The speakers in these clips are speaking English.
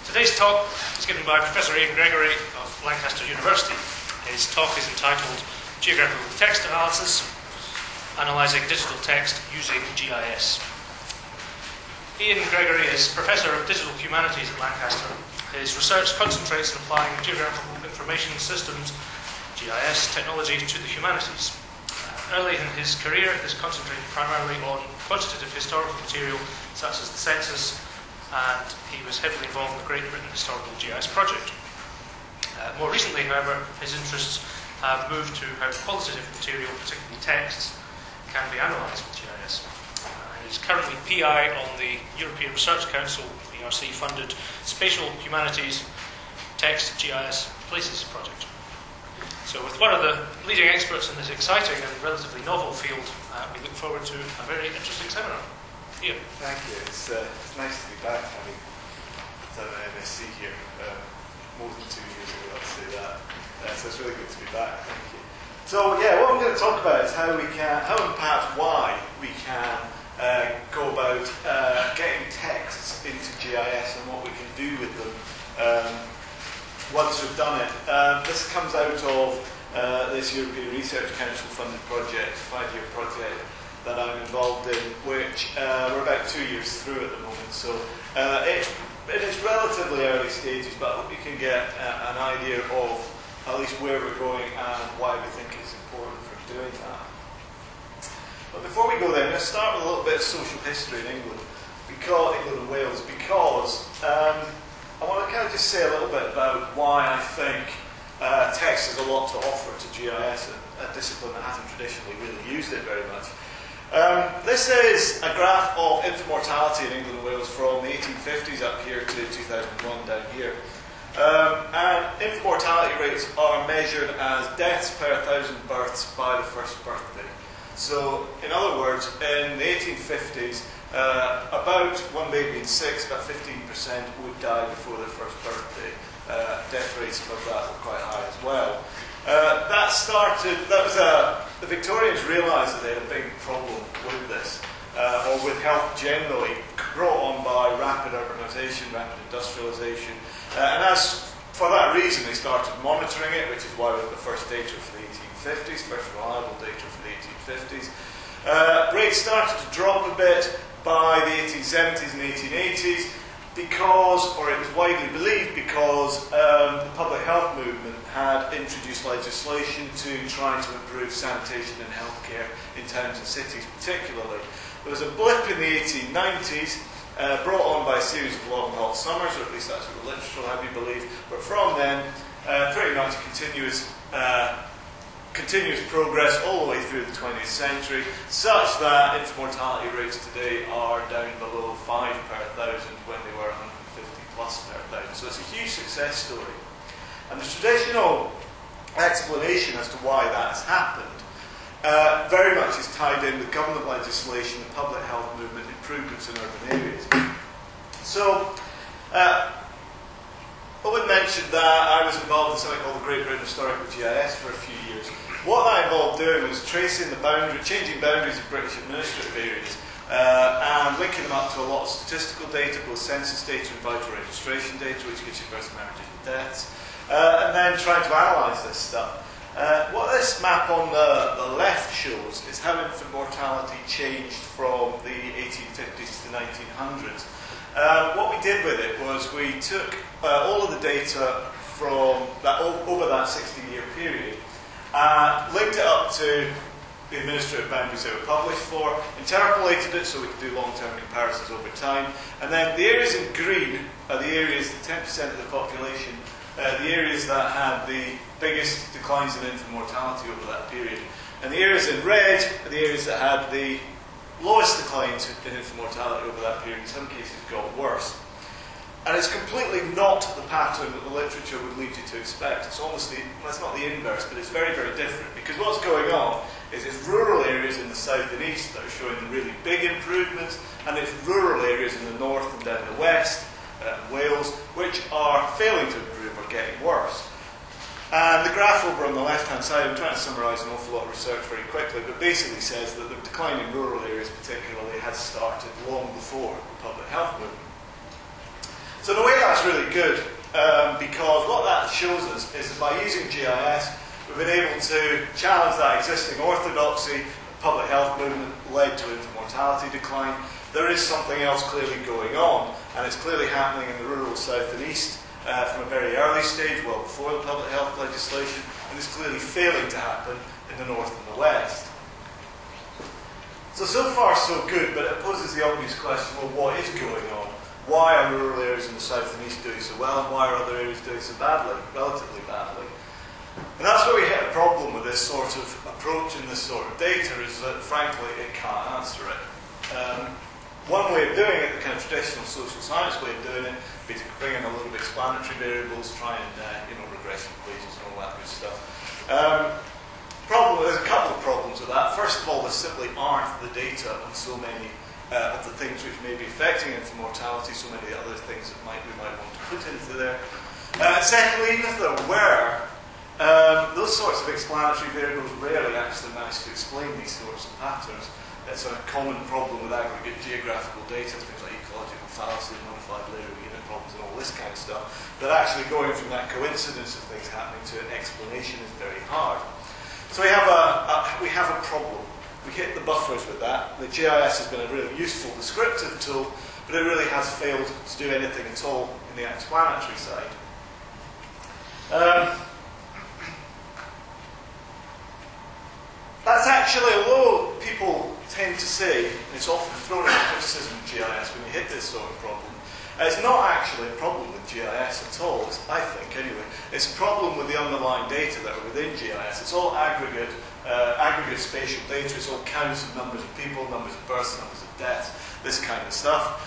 Today's talk is given by Professor Ian Gregory of Lancaster University. His talk is entitled Geographical Text Analysis, Analysing Digital Text Using GIS. Ian Gregory is Professor of Digital Humanities at Lancaster. His research concentrates on applying geographical information systems, GIS, technology to the humanities. Early in his career, this concentrated primarily on quantitative historical material such as the census, and he was heavily involved in the Great Britain Historical GIS project. More recently, however, his interests have moved to how qualitative material, particularly texts, can be analysed with GIS. He's currently PI on the European Research Council, ERC-funded Spatial Humanities Text GIS Places project. So with one of the leading experts in this exciting and relatively novel field, we look forward to a very interesting seminar. Ian. Thank you. It's nice to be back having done an MSc here more than 2 years ago, let's say that. So it's really good to be back. Thank you. So yeah, what I'm going to talk about is how and perhaps why we can go about getting texts into GIS and what we can do with them once we've done it. This comes out of this European Research Council funded project, 5-year project that I'm involved in, which we're about 2 years through at the moment. So it's in its relatively early stages, but I hope you can get an idea of at least where we're going and why we think it's important for doing that. But before we go there, I'm going to start with a little bit of social history in England and Wales, because I want to kind of just say a little bit about why I think text has a lot to offer to GIS, a discipline that hasn't traditionally really used it very much. This is a graph of infant mortality in England and Wales from the 1850s up here to 2001 down here. And infant mortality rates are measured as deaths per 1,000 births by the first birthday. So, in other words, in the 1850s, about one baby in 6, about 15% would die before their first birthday. Death rates above that were quite high as well. The Victorians realised that they had a big problem with this, or with health generally, brought on by rapid urbanisation, rapid industrialisation. And for that reason, they started monitoring it, which is why we have the first data for the 1850s, first reliable data for the 1850s. Rates started to drop a bit by the 1870s and 1880s because, or it was widely believed because, the public health movement had introduced legislation to try to improve sanitation and healthcare in towns and cities particularly. There was a blip in the 1890s, brought on by a series of long hot summers, or at least that's what the literature will have you believe, but from then, pretty much continuous progress all the way through the 20th century, such that infant mortality rates today are down below 5 per 1,000 when they were 150 plus per 1,000. So it's a huge success story. And the traditional explanation as to why that's happened very much is tied in with government legislation, the public health movement, improvements in urban areas. So, Owen mentioned that I was involved in something called the Great Britain Historical GIS for a few years. What that involved doing was tracing changing boundaries of British administrative areas and linking them up to a lot of statistical data, both census data and vital registration data, which gives you births, marriages and deaths, and then trying to analyse this stuff. What this map on the left shows is how infant mortality changed from the 1850s to the 1900s. What we did with it was we took all of the data from over that 60-year period, linked it up to the administrative boundaries they were published for, interpolated it so we could do long-term comparisons over time, and then the areas in green are the areas, the 10% of the population, the areas that had the biggest declines in infant mortality over that period. And the areas in red are the areas that had the lowest declines in infant mortality over that period, in some cases got worse. And it's completely not the pattern that the literature would lead you to expect. It's almost it's not the inverse, but it's very, very different. Because what's going on is it's rural areas in the south and east that are showing the really big improvements, and it's rural areas in the north and down the west, Wales, which are failing to improve or getting worse. And the graph over on the left-hand side, I'm trying to summarise an awful lot of research very quickly, but basically says that the decline in rural areas particularly has started long before the public health movement. So the way that that's really good because what that shows us is that by using GIS, we've been able to challenge that existing orthodoxy. The public health movement led to infant mortality decline. There is something else clearly going on, and it's clearly happening in the rural south and east from a very early stage, well before the public health legislation, and it's clearly failing to happen in the north and the west. So far so good, but it poses the obvious question, well, what is going on? Why are rural areas in the south and east doing so well, and why are other areas doing so badly, relatively badly? And that's where we hit a problem with this sort of approach and this sort of data, is that, frankly, it can't answer it. One way of doing it, the kind of traditional social science way of doing it, would be to bring in a little bit of explanatory variables, try and, regression equations and all that good stuff. There's a couple of problems with that. First of all, there simply aren't the data on so many of the things which may be affecting infant mortality, so many other things that we might want to put into there. Secondly, even if there were, those sorts of explanatory variables rarely actually manage to explain these sorts of patterns. It's a common problem with aggregate geographical data, things like ecological fallacy, modified layer unit problems and all this kind of stuff, that actually going from that coincidence of things happening to an explanation is very hard. So we have a problem. We hit the buffers with that. The GIS has been a really useful descriptive tool, but it really has failed to do anything at all in the explanatory side. That's actually, although people tend to say, and it's often thrown into criticism of GIS when we hit this sort of problem, it's not actually a problem with GIS at all, I think anyway. It's a problem with the underlying data that are within GIS. It's all aggregate spatial data. It's all counts of numbers of people, numbers of births, numbers of deaths, this kind of stuff.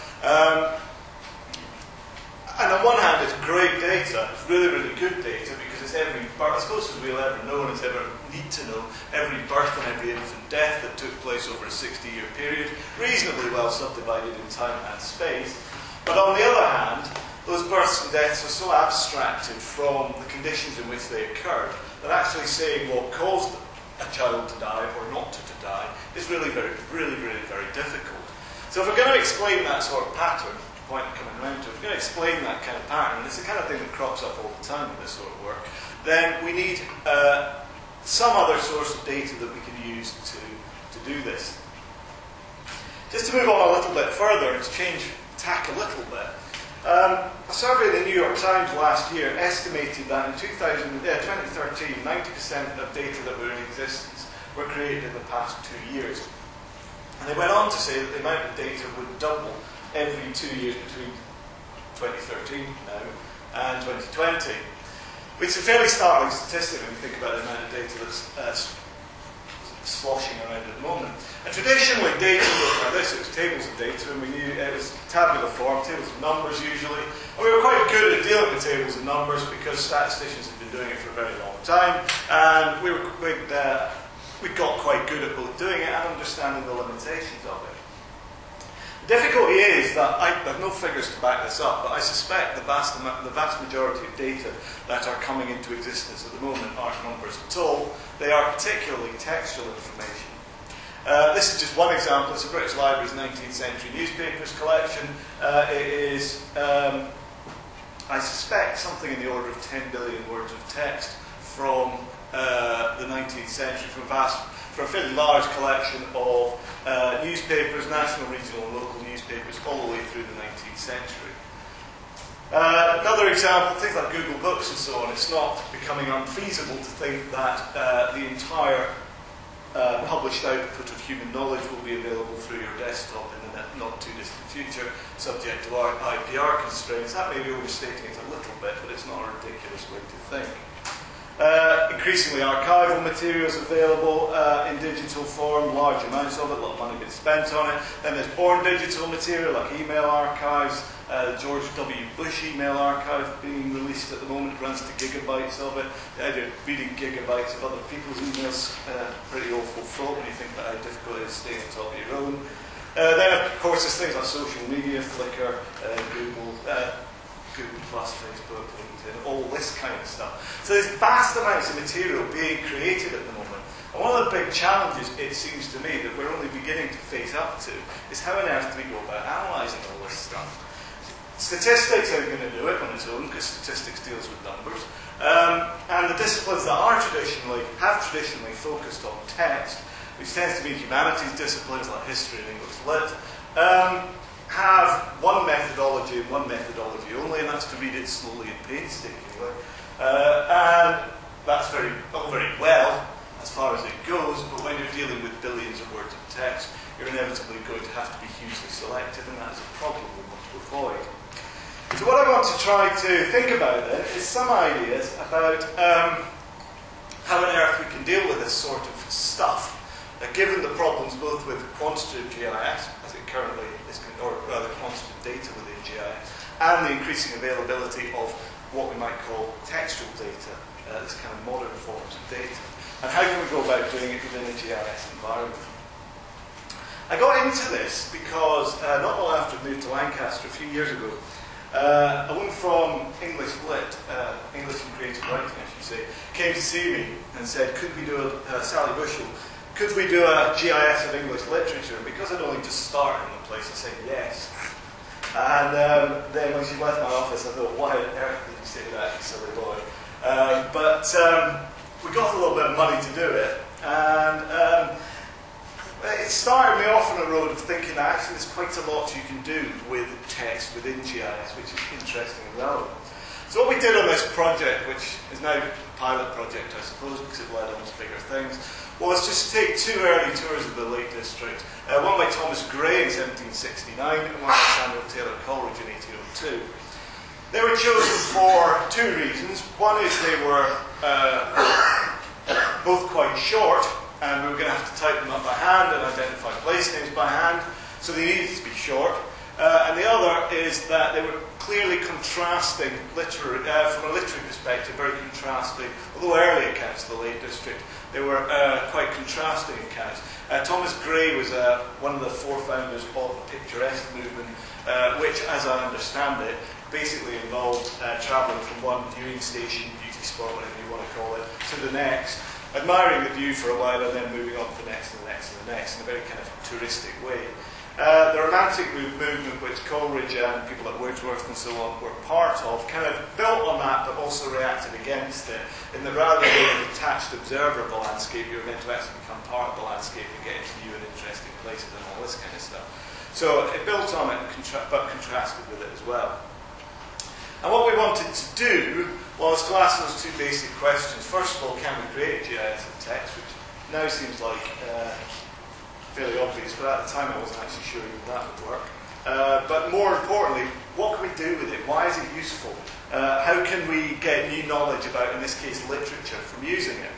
And on one hand, it's great data. It's really, really good data because it's every birth, as close as we'll ever know and as ever need to know, every birth and every infant death that took place over a 60-year period, reasonably well subdivided in time and space. But on the other hand, those births and deaths are so abstracted from the conditions in which they occurred that actually saying what caused a child to die or not to die is really, very difficult. So if we're going to explain that sort of pattern, the point I'm coming around to, if we're going to explain that kind of pattern, and it's the kind of thing that crops up all the time in this sort of work, then we need some other source of data that we can use to do this. Just to move on a little bit further and to change tack a little bit. A survey in the New York Times last year estimated that in 2013, 90% of data that were in existence were created in the past 2 years. And they went on to say that the amount of data would double every 2 years between 2013 now and 2020. Which is a fairly startling statistic when you think about the amount of data that's sloshing around at the moment. And traditionally, data looked like this. It was tables of data, and we knew it was tabular form, tables of numbers usually. And we were quite good at dealing with tables of numbers because statisticians had been doing it for a very long time, and we'd got quite good at both doing it and understanding the limitations of it. The difficulty is that I have no figures to back this up, but I suspect the vast majority of data that are coming into existence at the moment aren't numbers at all. They are particularly textual information. This is just one example. It's a British Library's 19th century newspapers collection. It is, I suspect, something in the order of 10 billion words of text from the 19th century, from a fairly large collection of newspapers, national, regional and local newspapers, all the way through the 19th century. Another example, things like Google Books and so on, it's not becoming unfeasible to think that the entire published output of human knowledge will be available through your desktop in the not too distant future, subject to our IPR constraints. That may be overstating it a little bit, but it's not a ridiculous way to think. Increasingly archival materials available in digital form, large amounts of it, a lot of money gets spent on it. Then there's born digital material like email archives, the George W. Bush email archive being released at the moment, runs to gigabytes of it. The idea of reading gigabytes of other people's emails, pretty awful thought when you think about how difficult it is staying on top of your own. Then of course there's things like social media, Flickr, Google Plus, Facebook, LinkedIn, all this kind of stuff. So there's vast amounts of material being created at the moment. And one of the big challenges, it seems to me, that we're only beginning to face up to is how on earth do we go about analysing all this stuff? Statistics ain't going to do it on its own, because statistics deals with numbers. And the disciplines that have traditionally focused on text, which tends to be humanities disciplines like history and English lit, have one methodology and one methodology only, and that's to read it slowly and painstakingly. And that's all very well as far as it goes, but when you're dealing with billions of words of text, you're inevitably going to have to be hugely selective, and that is a problem we want to avoid. So what I want to try to think about then is some ideas about how on earth we can deal with this sort of stuff, given the problems both with quantitative GIS, as it currently is, or rather quantitative data within GIS, and the increasing availability of what we might call textual data, this kind of modern forms of data. And how can we go about doing it within a GIS environment? I got into this because not long after I moved to Lancaster a few years ago, a woman from English Lit, English and Creative Writing I should say, came to see me and said, could we do Sally Bushell, could we do a GIS of English literature? And because I'd only just started in the place, I said yes. And then when she left my office, I thought, why on earth did you say that, you silly boy? But we got a little bit of money to do it, and it started me off on a road of thinking that actually there's quite a lot you can do with text within GIS, which is interesting and relevant. So what we did on this project, which is now a pilot project I suppose because it led on to bigger things, was just to take two early tours of the Lake District, one by Thomas Gray in 1769 and one by Samuel Taylor Coleridge in 1802. They were chosen for two reasons. One is they were both quite short, and we were going to have to type them up by hand and identify place names by hand, so they needed to be short. And the other is that they were clearly contrasting, from a literary perspective, very contrasting, although early accounts of the Lake District, they were quite contrasting accounts. Thomas Gray was one of the four-founders of the picturesque movement, which, as I understand it, basically involved travelling from one viewing station, beauty spot, whatever you want to call it, to the next, admiring the view for a while and then moving on to the next and the next and the next in a very kind of touristic way. The Romantic movement, which Coleridge and people like Wordsworth and so on were part of, kind of built on that but also reacted against it, in that rather than being a detached observer of the landscape, you were meant to actually become part of the landscape and get into new and interesting places and all this kind of stuff. So it built on it but contrasted with it as well. And what we wanted to do was to ask those two basic questions. First of all, can we create a GIS of text, which now seems like fairly obvious, but at the time I wasn't actually sure even that would work. But more importantly, what can we do with it? Why is it useful? How can we get new knowledge about, in this case, literature from using it?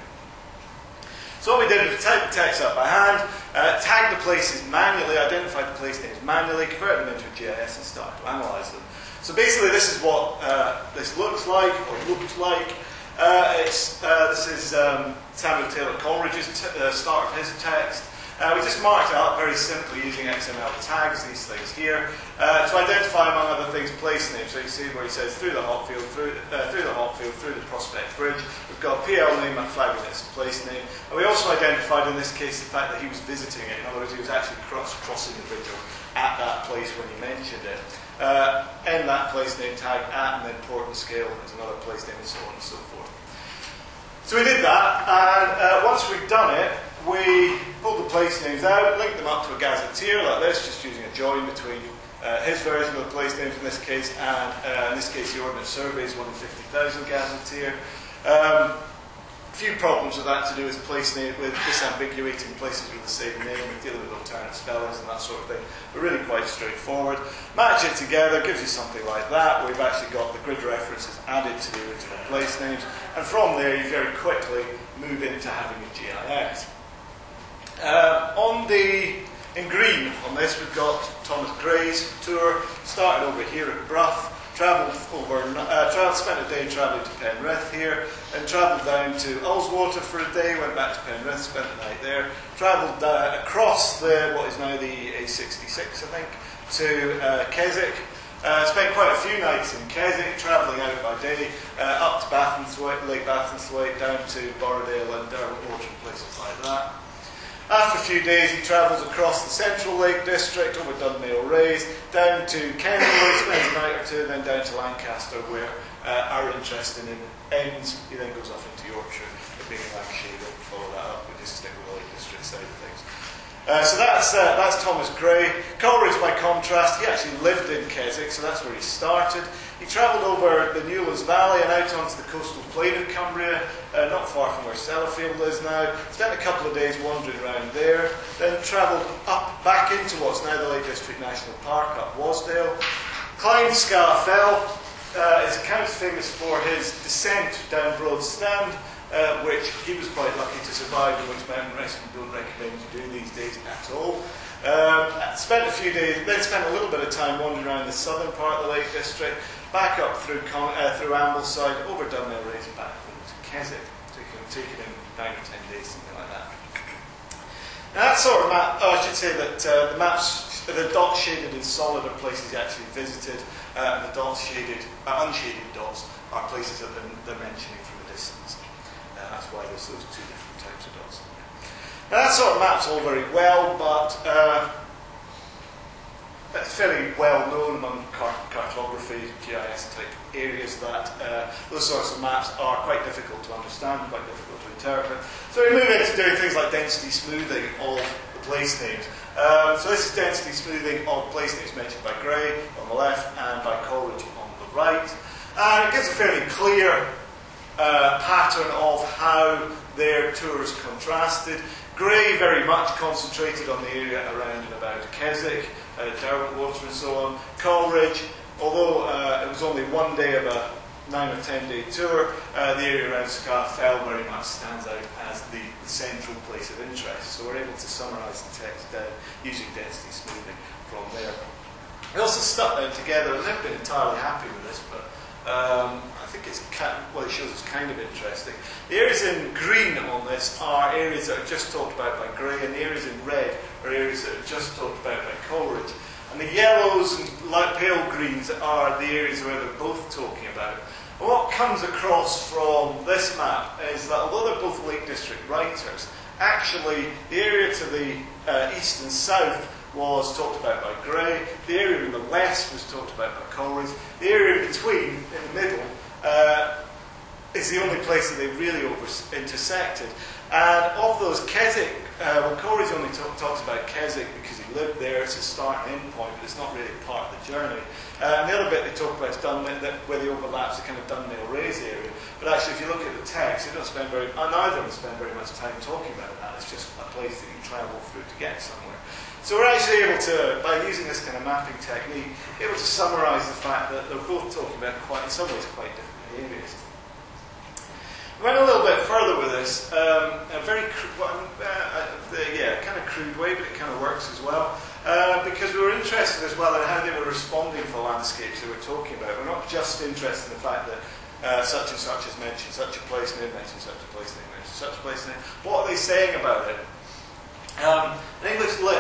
So what we did was type the text up by hand, tag the places manually, identify the place names manually, convert them into a GIS and start to analyse them. So basically this is what this looks like, or looked like. This is Samuel Taylor Coleridge's start of his text. We just marked it up very simply using XML tags, these things here, to identify, among other things, place names. So you see where he says through the Hopfield, through the Prospect Bridge. We've got PL name and Flagonet's place name. And we also identified in this case the fact that he was visiting it. In other words, he was actually crossing the bridge at that place when he mentioned it. In that place name tag at, and then port and scale as another place name, and so on and so forth. So we did that, and once we'd done it, we pulled the place names out, linked them up to a gazetteer like this, just using a join between his version of the place names in this case, and in this case the Ordnance Survey's 1 in 50,000 gazetteer. A few problems with that to do with place name, with disambiguating places with the same name, with dealing with alternate spellings and that sort of thing. But really quite straightforward. Match it together, gives you something like that, where you've actually got the grid references added to the original place names, and from there you very quickly move into having a GIS. In green on this we've got Thomas Gray's tour, started over here at Bruff, spent a day travelling to Penrith here, and travelled down to Ullswater for a day, went back to Penrith, spent the night there, travelled across what is now the A66 I think, to Keswick, spent quite a few nights in Keswick, travelling out by day, up to Lake Bathensthwaite, down to Borrowdale and Derwent Water and places like that. After a few days, he travels across the Central Lake District, over Dunmail Raise, down to Kenmure, spends a night or two, then down to Lancaster, where our interest in him ends. He then goes off into Yorkshire, being in Lancashire. Don't follow that up, we just stick with the Lake District side of things. So that's Thomas Gray. Coleridge, by contrast, he actually lived in Keswick, so that's where he started. He travelled over the Newlands Valley and out onto the coastal plain of Cumbria, not far from where Sellafield is now. Spent a couple of days wandering around there, then travelled up back into what's now the Lake District National Park, up Wasdale. Climbed Scar Fell. His account is famous for his descent down Broad Stand, which he was quite lucky to survive, and which mountain rescue don't recommend you do these days at all. Spent a few days, then spent a little bit of time wandering around the southern part of the Lake District, back up through Ambleside, over Dunmail Raise, and back home to Keswick, taking him 9 or 10 days, something like that. Now that sort of map, I should say that the maps, the dots shaded in solid are places he actually visited, and the dots shaded, unshaded dots are places that they're mentioning from a distance. That's why there's those two different types of dots. Now that sort of map's all very well, but it's fairly well known among cartography, GIS type areas that those sorts of maps are quite difficult to understand, quite difficult to interpret. So we move into doing things like density smoothing of the place names. So this is density smoothing of place names mentioned by Gray on the left and by Coleridge on the right. And it gives a fairly clear pattern of how their tours contrasted. Gray very much concentrated on the area around and about Keswick, Derwentwater and so on. Coleridge, although it was only one day of a 9 or 10 day tour, the area around Scar Fell very much stands out as the central place of interest. So we're able to summarise the text down using density smoothing from there. We also stuck them together, and they've been entirely happy with this, but I think it shows it's kind of interesting. The areas in green on this are areas that are just talked about by Gray, and the areas in red are areas that are just talked about by Coleridge. And the yellows and light pale greens are the areas where they're both talking about. And what comes across from this map is that although they're both Lake District writers, actually the area to the east and south was talked about by Gray, the area in the west was talked about by Coleridge, the area in between, in the middle, is the only place that they really intersected. And of those, Keswick, well, Coleridge only talks about Keswick because he lived there, it's a start and end point, but it's not really part of the journey. And the other bit they talk about is Dunmail, where the overlaps the kind of Dunmail Raise area. But actually, if you look at the text, they don't spend neither of them spend very much time talking about that. It's just a place that you travel through to get somewhere. So we're actually able to, by using this kind of mapping technique, able to summarise the fact that they're both talking about in some ways quite different areas. We went a little bit further with this, a very kind of crude way, but it kind of works as well, because we were interested as well in how they were responding for landscapes they were talking about. We're not just interested in the fact that such and such is mentioned, such a place name mentioned, such a place name mentioned, such a place name. What are they saying about it? In English Lit,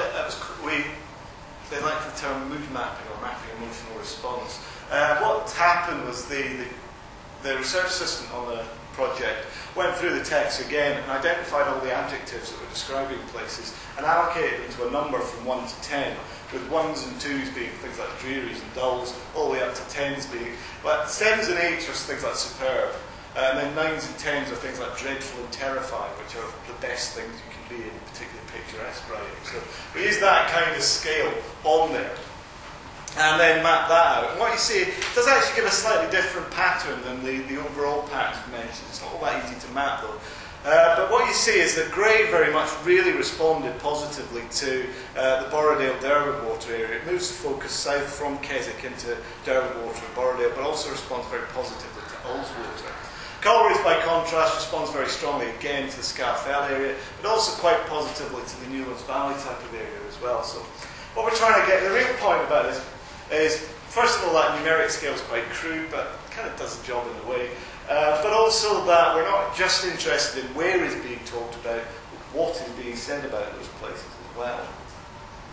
they like the term mood mapping or mapping emotional response. What happened was the research assistant on the project went through the text again and identified all the adjectives that were describing places and allocated them to a number from 1 to 10, with 1s and 2s being things like drearies and dulls, all the way up to 10s being, but 7s and 8s are things like superb, and then 9s and 10s are things like dreadful and terrifying, which are the best things you can be in particularly picturesque writing. So we use that kind of scale on there and then map that out. And what you see, it does actually give a slightly different pattern than the overall pattern mentioned. It's not all that easy to map though. But what you see is that Gray very much really responded positively to the Borrowdale-Derwentwater area. It moves the focus south from Keswick into Derwentwater and Borrowdale, but also responds very positively to Ullswater. Coleridge, by contrast, responds very strongly again to the Scar Fell area, but also quite positively to the Newlands Valley type of area as well. So what we're trying to get, the real point about this is, first of all, that numeric scale is quite crude, but it kind of does the job in a way. But also that we're not just interested in where is being talked about, but what is being said about those places as well.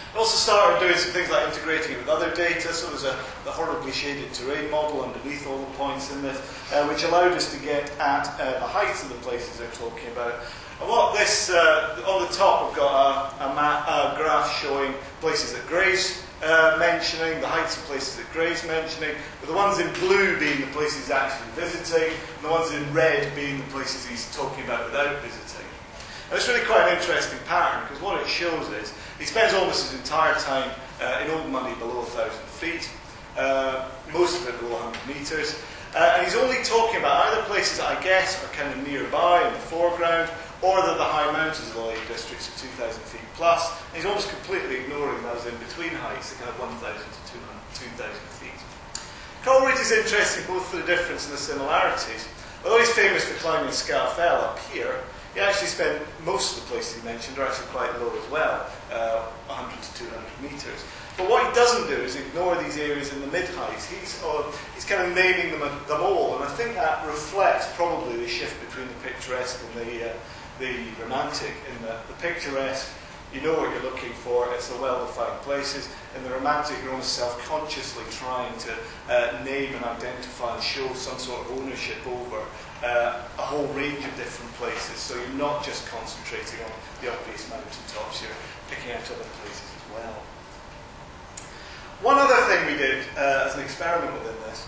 Also started doing some things like integrating it with other data, so there's the horribly shaded terrain model underneath all the points in this, which allowed us to get at the heights of the places they're talking about. And what this, on the top we've got a graph showing places that Gray's mentioning, the heights of places that Gray's mentioning, with the ones in blue being the places he's actually visiting, and the ones in red being the places he's talking about without visiting. And it's really quite an interesting pattern, because what it shows is he spends almost his entire time in Old Money below 1,000 feet, most of it below 100 metres, and he's only talking about either places that I guess are kind of nearby in the foreground, or that the high mountains of the Lake Districts are 2,000 feet plus, and he's almost completely ignoring those in-between heights, the kind of 1,000 to 2,000 feet. Coleridge is interesting both for the difference and the similarities. Although he's famous for climbing Scafell up here, he actually spent most of the places he mentioned are actually quite low as well, 100 to 200 metres. But what he doesn't do is ignore these areas in the mid-heights. He's kind of naming them all, and I think that reflects probably the shift between the picturesque and the romantic, in that the picturesque, you know what you're looking for, it's the well-defined places. In the romantic, you're almost self-consciously trying to name and identify and show some sort of ownership over a whole range of different places. So you're not just concentrating on the obvious mountaintops, you're picking out other places as well. One other thing we did as an experiment within this,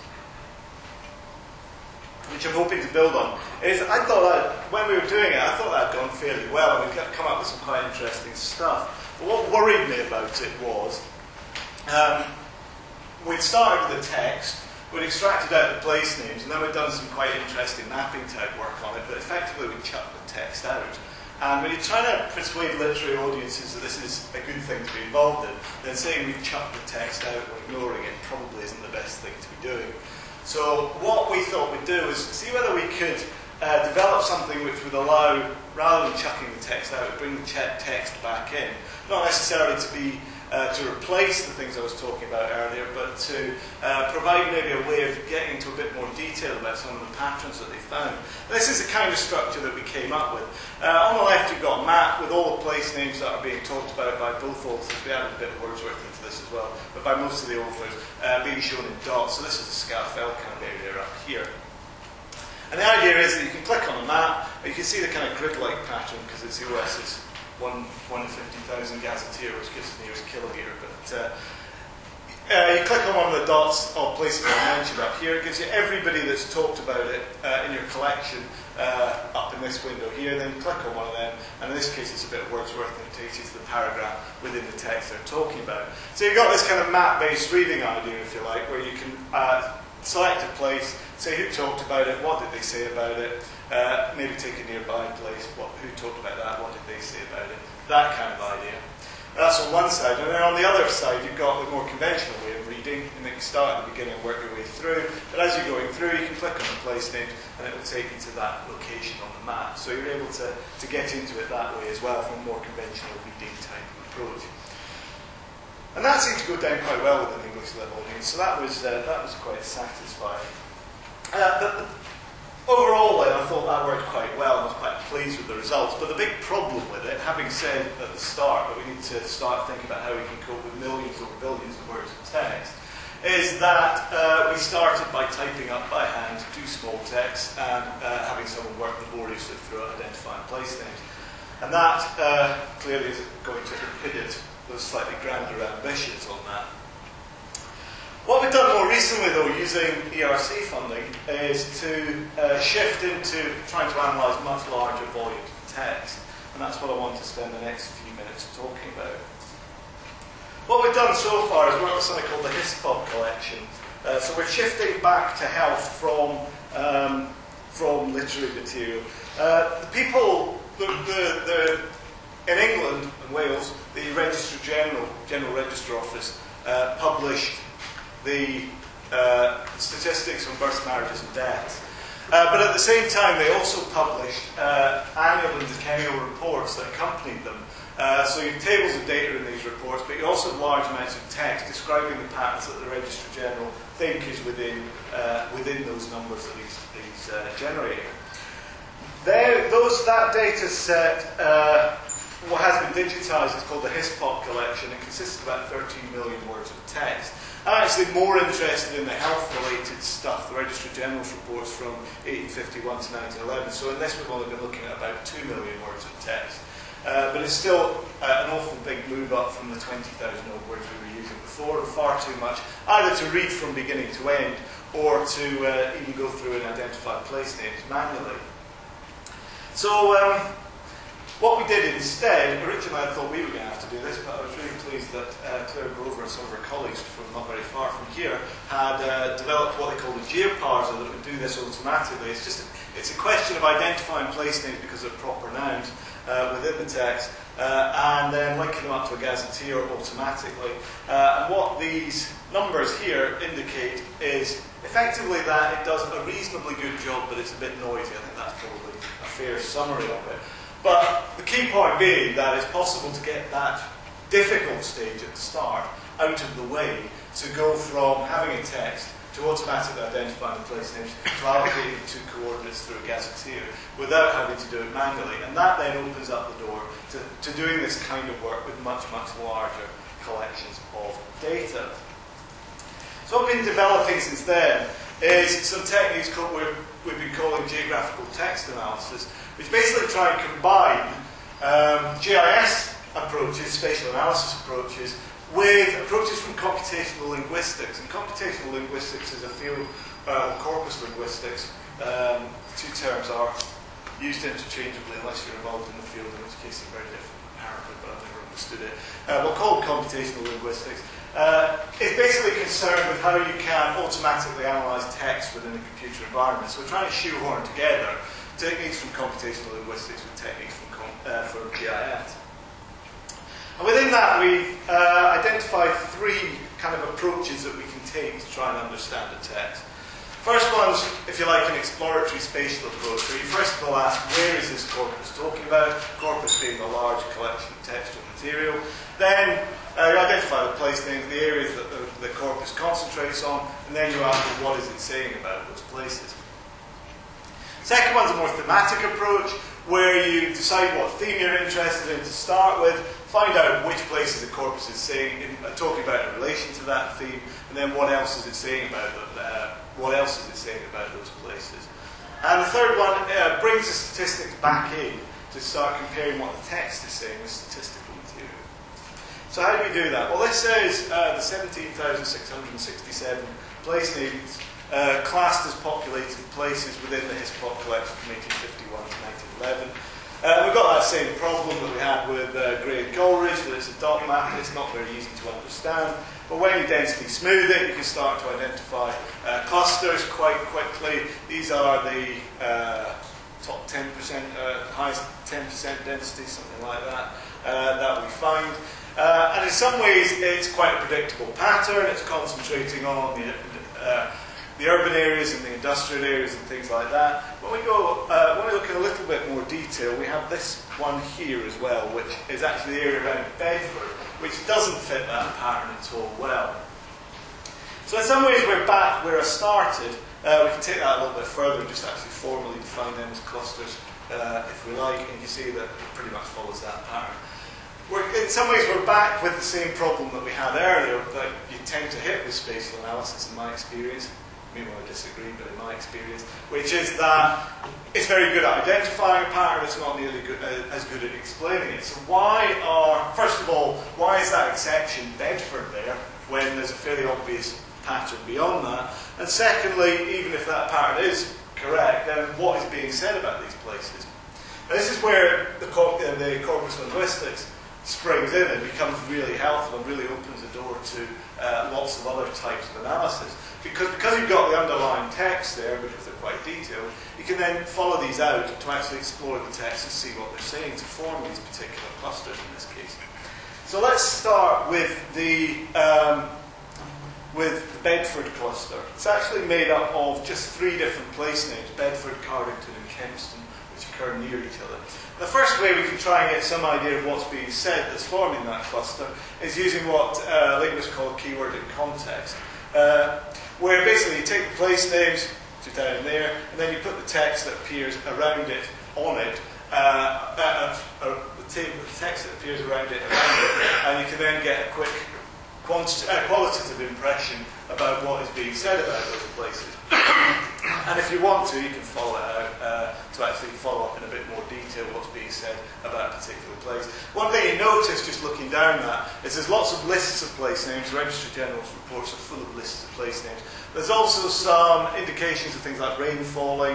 which I'm hoping to build on, is I thought that when we were doing it, I thought that had gone fairly well, and we've come up with some quite interesting stuff. But what worried me about it was, we'd started with the text, we'd extracted out the place names, and then we'd done some quite interesting mapping type work on it, but effectively we'd chucked the text out. And when you're trying to persuade literary audiences that this is a good thing to be involved in, then saying we've chucked the text out or ignoring it probably isn't the best thing to be doing. So what we thought we'd do is see whether we could develop something which would allow, rather than chucking the text out, bring the text back in. Not necessarily to be to replace the things I was talking about earlier, but to provide maybe a way of getting into a bit more detail about some of the patterns that they found. And this is the kind of structure that we came up with. On the left you've got a map with all the place names that are being talked about by both authors. We added a bit of Wordsworth into this as well, but by most of the authors being shown in dots. So this is the Scafell kind of area up here. And the idea is that you can click on the map, and you can see the kind of grid-like pattern, because it's the OS's 1 in 50,000 gazetteer, which gives the nearest kilometre. But you click on one of the dots of places I mentioned up here, it gives you everybody that's talked about it in your collection up in this window here. Then you click on one of them, and in this case it's a bit of Wordsworth, and it takes you to the paragraph within the text they're talking about. So you've got this kind of map-based reading idea, if you like, where you can select a place, say who talked about it, what did they say about it, maybe take a nearby place, who talked about that, what did they say about it, that kind of idea. That's on one side, and then on the other side you've got the more conventional way of reading, and then you start at the beginning and work your way through, but as you're going through you can click on the place names and it will take you to that location on the map, so you're able to get into it that way as well from a more conventional reading type of approach. And that seemed to go down quite well with an English level audience, so that was quite satisfying. But overall then, I thought that worked quite well, and I was quite pleased with the results. But the big problem with it, having said at the start that we need to start thinking about how we can cope with millions or billions of words of text, is that we started by typing up by hand two small texts and having someone work laboriously through identifying place names. And that clearly is going to inhibit those slightly grander ambitions on that. What we've done more recently, though, using ERC funding, is to shift into trying to analyse much larger volumes of text. And that's what I want to spend the next few minutes talking about. What we've done so far is work with something called the HISPOD collection. So we're shifting back to health from literary material. The people, in England and Wales, the General Register Office published the statistics on births, marriages and deaths. But at the same time they also published annual and decennial reports that accompanied them. So you have tables of data in these reports, but you also have large amounts of text describing the patterns that the Registrar General think is within those numbers that he's generating. That data set what has been digitised is called the HISPOC collection. It consists of about 13 million words of text. I'm actually more interested in the health-related stuff, the Registrar General's reports from 1851 to 1911. So in this we've only been looking at about 2 million words of text. But it's still an awful big move up from the 20,000 odd words we were using before, and far too much, either to read from beginning to end, or to even go through and identify place names manually. So what we did instead, originally I thought we were going to have to do this, but I was really pleased that Claire Grover and some of her colleagues from not very far from here had developed what they call the geoparser that would do this automatically. It's a question of identifying place names because they're proper nouns within the text, and then linking them up to a gazetteer automatically. And what these numbers here indicate is effectively that it does a reasonably good job, but it's a bit noisy. I think that's probably a fair summary of it. But the key point being that it's possible to get that difficult stage at the start out of the way, to go from having a text to automatically identifying the place names to allocating the 2 coordinates through a gazetteer without having to do it manually. And that then opens up the door to doing this kind of work with much, much larger collections of data. So what we've been developing since then is some techniques we've been calling geographical text analysis, which basically try and combine GIS approaches, spatial analysis approaches, with approaches from computational linguistics. And computational linguistics is a field of corpus linguistics. The 2 terms are used interchangeably unless you're involved in the field, in which case they're very different, apparently, but I've never understood it. We're called computational linguistics. It's basically concerned with how you can automatically analyse text within a computer environment. So we're trying to shoehorn together techniques from computational linguistics with techniques from GIS. And within that, we've identified 3 kind of approaches that we can take to try and understand a text. First one's, if you like, an exploratory spatial approach, where you first of all ask, where is this corpus talking about? Corpus being a large collection of textual material. Then you identify the place names, the areas that the corpus concentrates on, and then you ask, well, what is it saying about those places? Second one's a more thematic approach, where you decide what theme you're interested in to start with, find out which places the corpus is saying, talking about in relation to that theme, and then what else is it saying about those places. And the third one brings the statistics back in to start comparing what the text is saying with statistical material. So how do we do that? Well, this is the 17,667 place names classed as populated places within the HISPOC collection from 1851 to 1911. We've got that same problem that we had with Gray and Coleridge, that it's a dot map and it's not very easy to understand. But when you density smooth it, you can start to identify clusters quite quickly. These are the top 10%, highest 10% density, something like that, that we find. And in some ways, it's quite a predictable pattern. It's concentrating on the urban areas and the industrial areas and things like that. When we look in a little bit more detail, we have this one here as well, which is actually the area around Bedford, which doesn't fit that pattern at all well. So in some ways we're back where I started. We can take that a little bit further and just actually formally define them as clusters if we like, and you see that it pretty much follows that pattern. In some ways we're back with the same problem that we had earlier that you tend to hit with spatial analysis in my experience. Maybe I disagree, but in my experience, which is that it's very good at identifying a pattern, it's not nearly as good at explaining it. So first of all, why is that exception Bedford there when there's a fairly obvious pattern beyond that? And secondly, even if that pattern is correct, then what is being said about these places? Now, this is where the corpus linguistics springs in and becomes really helpful and really opens the door to lots of other types of analysis. Because you've got the underlying text there, because they're quite detailed, you can then follow these out to actually explore the text and see what they're saying to form these particular clusters in this case. So let's start with the Bedford cluster. It's actually made up of just 3 different place names, Bedford, Cardington and Kempston, which occur near each other. The first way we can try and get some idea of what's being said that's forming that cluster is using what linguists call keyword in context. Where basically you take the place names, which are down there, and then you put the text that appears around it, on it, the text that appears around it, and you can then get a quick qualitative impression about what is being said about those places. And if you want to, you can follow it out to actually follow up in a bit more detail what's being said about a particular place. One thing you notice just looking down that is there's lots of lists of place names. Registrar General's reports are full of lists of place names. There's also some indications of things like rain falling,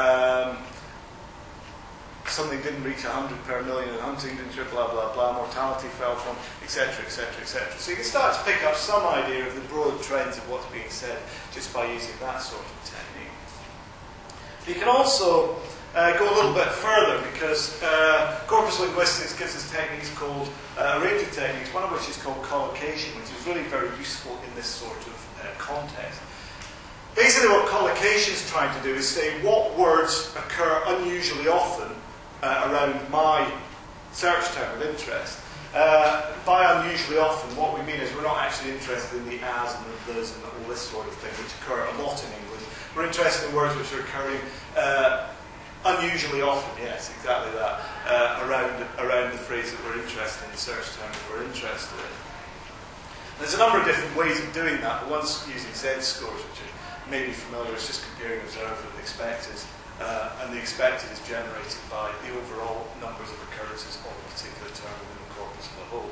something didn't reach 100 per million in Huntingdon, blah, blah, blah, mortality fell from, etc., etc., etc. So you can start to pick up some idea of the broad trends of what's being said just by using that sort of technique. You can also go a little bit further because corpus linguistics gives us techniques called, a range of techniques, one of which is called collocation, which is really very useful in this sort of context. Basically what collocation is trying to do is say what words occur unusually often around my search term of interest. By unusually often, what we mean is we're not actually interested in the as and the those and all this sort of thing, which occur a lot in English. We're interested in words which are occurring unusually often, yes, exactly that, around the phrase that we're interested in, the search term that we're interested in. There's a number of different ways of doing that, but one's using z-scores, which are maybe familiar. It's just comparing observed with the expected. And the expected is generated by the overall numbers of occurrences of a particular term within the corpus as a whole.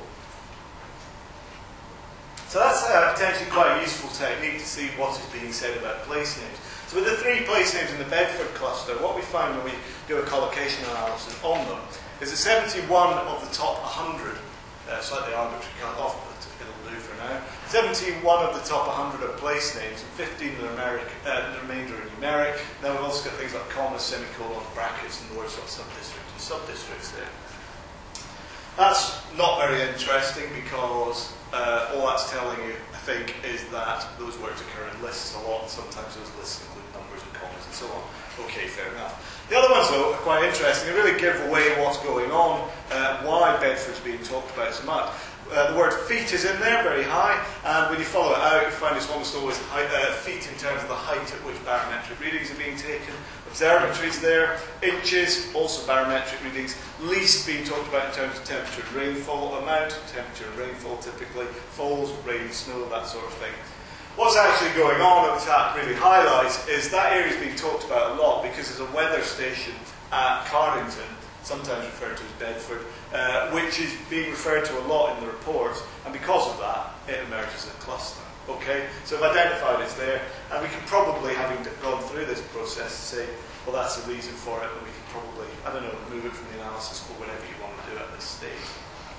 So that's potentially quite a useful technique to see what is being said about place names. So with the 3 place names in the Bedford cluster, what we find when we do a collocation analysis on them is that 71 of the top 100, slightly arbitrary cut off, but it'll do for now, 71 of the top 100 are place names, and 15 are the remainder are numeric. Then we've also got things like commas, semicolons, brackets, and the words like subdistrict and subdistricts there. That's not very interesting because all that's telling you, I think, is that those words occur in lists a lot, and sometimes those lists include numbers and commas and so on. Okay, fair enough. The other ones, though, are quite interesting. They really give away what's going on, why Bedford's being talked about so much. The word feet is in there, very high, and when you follow it out, you find it's almost always feet in terms of the height at which barometric readings are being taken. Observatories there, inches, also barometric readings. Least being talked about in terms of temperature and rainfall, amount, temperature and rainfall typically, falls, rain, snow, that sort of thing. What's actually going on that that really highlights is that area is being talked about a lot because there's a weather station at Cardington, sometimes referred to as Bedford, which is being referred to a lot in the reports, and because of that, it emerges as a cluster. Okay, so I've identified it's there, and we can probably, having gone through this process, say, well, that's a reason for it, and we can probably, I don't know, remove it from the analysis or whatever you want to do at this stage.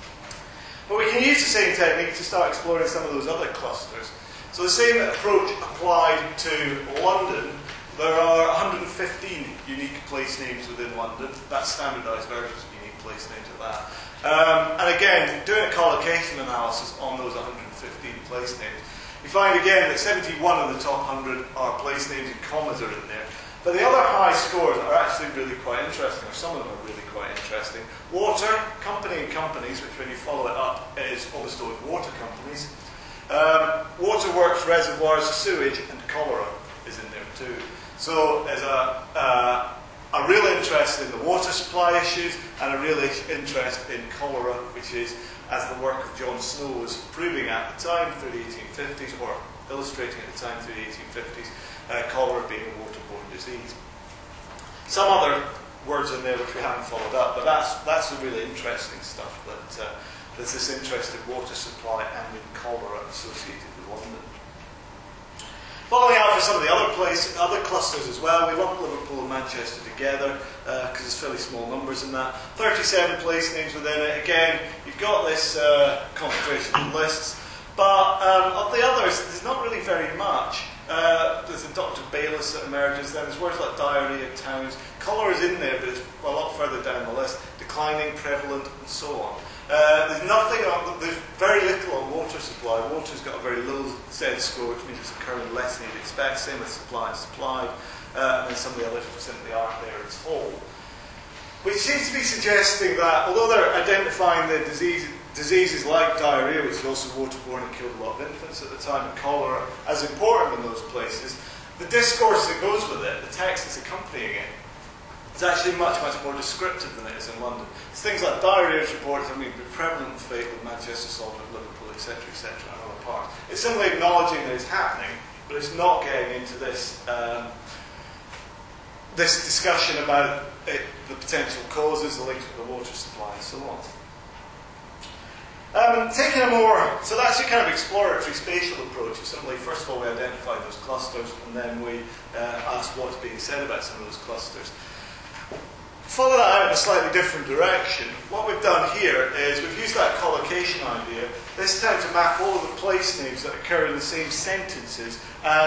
But we can use the same technique to start exploring some of those other clusters. So the same approach applied to London. There are 115 unique place names within London. That's standardised versions of unique place names at that. And again, doing a collocation analysis on those 115 place names, you find again that 71 of the top 100 are place names and commas are in there. But the other high scores are actually really quite interesting, or some of them are really quite interesting. Water, company and companies, which when you follow it up is almost always water companies. Waterworks, reservoirs, sewage and cholera is in there too. So there's a real interest in the water supply issues and a real interest in cholera, which is, as the work of John Snow was proving at the time through the 1850s, or illustrating at the time through the 1850s, cholera being a waterborne disease. Some other words in there which we haven't followed up, but that's the really interesting stuff, that there's this interest in water supply and in cholera associated with London. Following out for some of the other clusters as well, we lump Liverpool and Manchester together because there's fairly small numbers in that. 37 place names within it. Again, you've got this concentration of lists, but of the others, there's not really very much. There's a Dr. Bayliss that emerges, then there's words like diarrhea, towns. Cholera is in there, but it's a lot further down the list. Declining, prevalent, and so on. There's very little on water supply. Water's got a very low z-score, which means it's occurring less than you'd expect. Same with supply and supplied. And then some of the others simply aren't there at all. Which seems to be suggesting that, although they're identifying the diseases like diarrhea, which is also waterborne and killed a lot of infants at the time, and cholera, as important in those places, the discourse that goes with it, the text that's accompanying it, It's actually much, much more descriptive than it is in London. It's things like diarrhea reports, I mean, prevalent and fatal in Manchester, Salford, Liverpool, etc., and other parts. It's simply acknowledging that it's happening, but it's not getting into this this discussion about the potential causes, the links with the water supply, and so on. Taking a more, so that's your kind of exploratory spatial approach. It's simply, first of all, we identify those clusters, and then we ask what's being said about some of those clusters. Follow that out in a slightly different direction. What we've done here is we've used that collocation idea, this time to map all of the place names that occur in the same sentences